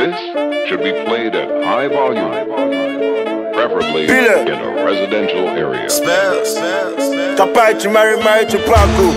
This should be played at high volume, preferably in a residential area. Capai to marry to Paco.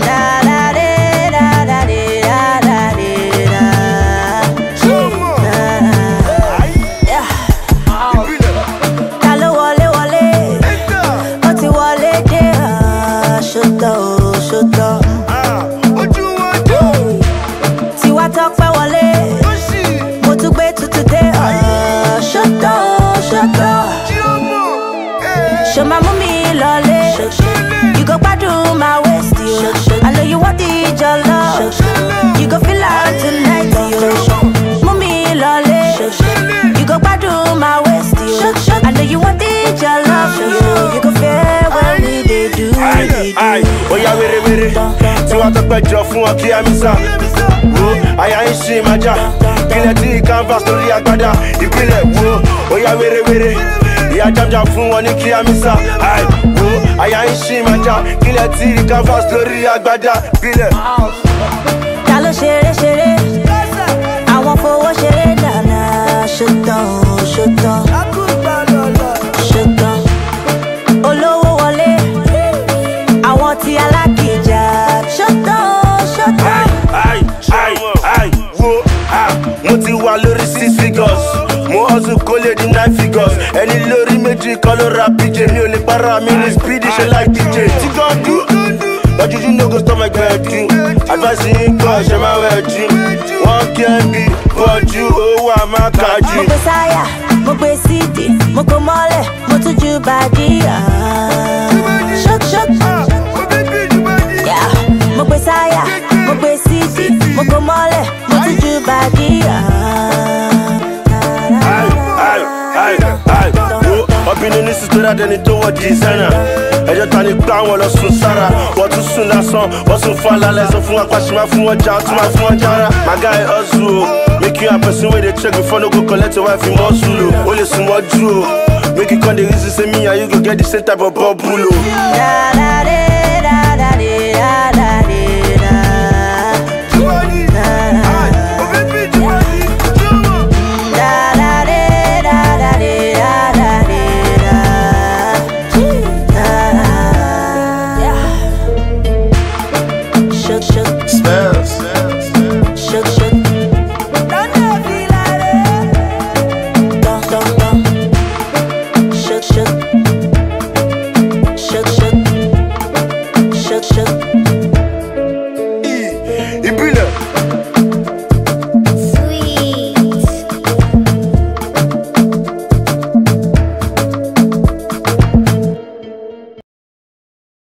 Show my mommy lolly. You go do my waist, yo. I know you want it, your love. You go feel out tonight, yo. Mommy lolly. You go do my waist, yo. I know you want it, your love, yo. You go feel what we did do. Aye, oh yeah, were. So I talk about your phone, okay, I'm I ain't see my job. Kill a tea, canvas, to the agbada. You kill it, oh yeah, were. Yeah, jam fun woni ki amisa. Aye, wo, I ain't see my job. Kill a tea, canvas, to the agbada. Kill it. Kalo shere. I want for what shere na. Shut down. Olowo wole. I want the alakija. Shut down. Aye, wo, mo ti wa lórí 6 figures. Mo hustle kole di 9 figures. Any lórí méjì kan ló rap DJ. Mi ò lè para mi ní speedy ṣe like DJ. Tí kan do, but you no go stop my gbedu. Advice yin kan ṣe máa wẹ̀ jù. Wọ́n kẹ́ bí bọ́jú owó àmàkàjù. Mo gbé sáyà, mo gbé CD, mo kò mọ́lẹ̀, mo tún ju bàdí. Shock. Yeah. Mo gbé sáyà, mo gbé CD, mo kò mọ́lẹ̀, mo tún ju bàdí. Obìnrin ní sísọ́dá dẹni tó wọ designer. Ẹjọ́ ta ni gbá wọn lọ sùn sára. Wọ́n tún sùn lásán, wọ́n sùn fún alálẹ̀. Sọ fún apá ṣe máa fún wọn jà, tún máa fún wọn jára. My guy hustle o, make you a person wey dey check before no go collect your wife in muscle o. O lè sùn mọ́jú o, make you come dey reason say me and you go get the same type of bubble o.